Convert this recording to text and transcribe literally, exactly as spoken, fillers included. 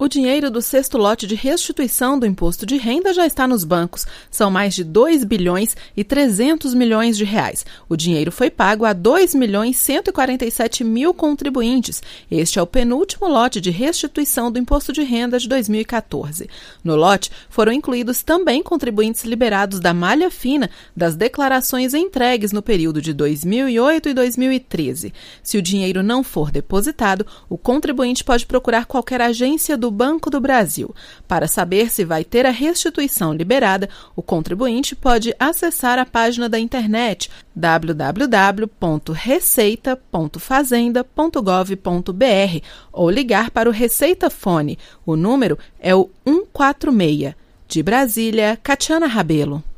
O dinheiro do sexto lote de restituição do imposto de renda já está nos bancos. São mais de dois bilhões e trezentos milhões de reais. O dinheiro foi pago a dois milhões cento e quarenta e sete mil contribuintes. Este é o penúltimo lote de restituição do imposto de renda de dois mil e quatorze. No lote foram incluídos também contribuintes liberados da malha fina das declarações entregues no período de dois mil e oito e dois mil e treze. Se o dinheiro não for depositado, o contribuinte pode procurar qualquer agência do Banco do Brasil. Para saber se vai ter a restituição liberada, o contribuinte pode acessar a página da internet w w w ponto receita ponto fazenda ponto gov ponto b r ou ligar para o Receita Fone. O número é o cento e quarenta e seis. De Brasília, Catiana Rabelo.